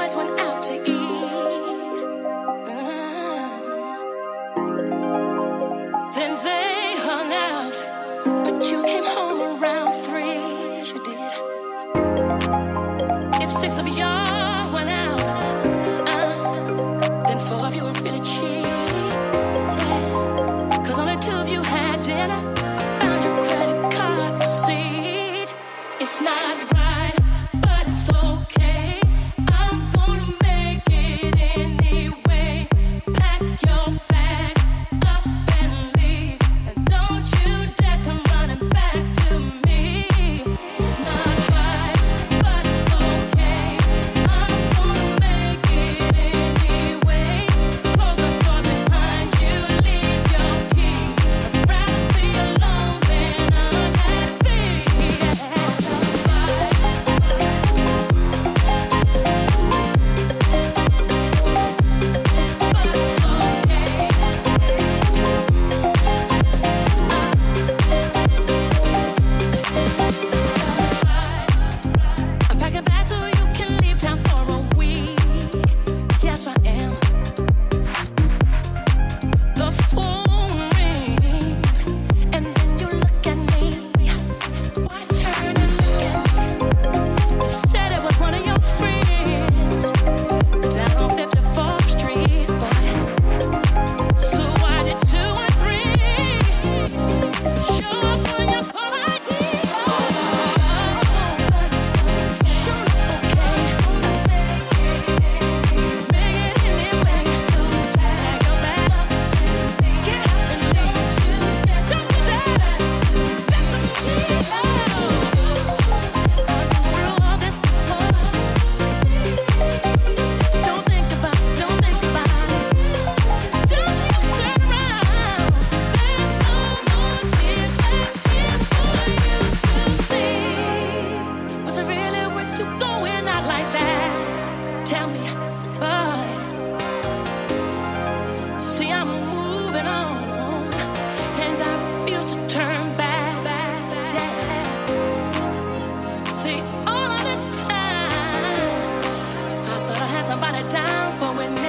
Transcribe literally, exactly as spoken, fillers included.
guys went out to eat. Uh, then they hung out, but you came home around three. Yes, you did. If six of y'all went out, uh, then four of you were really cheap. Yeah, 'cause only two of you had dinner. I found your credit card receipt. It's not right, but it's okay. I'm gonna make it anyway. Pack your bags up and leave, and don't you dare come running back to me. It's not right, but it's okay. I'm gonna make it anyway. Close the door behind you, leave your key. I'd rather be alone than unhappy. It's not right. I'm packing bags so you can leave town for a week. Yes, I am. The phone rings, and then you look at me. Why turn and look at me? You said it was one of your friends down on fifty-fourth Street, boy. So why did two and three show up on your call I D? Sure, okay. Make it anyway. Pack your bags, get up and leave. Don't do that. That's a key. Through all this before. Don't think about, don't think about it. Don't you turn around. There's no more tears left here for you to see. Was it really worth you going out like that? Tell me, boy. See, I'm moving on, and I refuse to turn back. Yeah. See, all of this time, I thought I had somebody down for it.